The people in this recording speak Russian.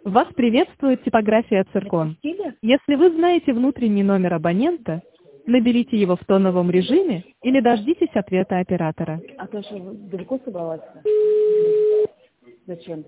Вас приветствует типография «Циркон». Если вы знаете внутренний номер абонента, наберите его в тоновом режиме или дождитесь ответа оператора. А ты что, далеко собралась? Зачем?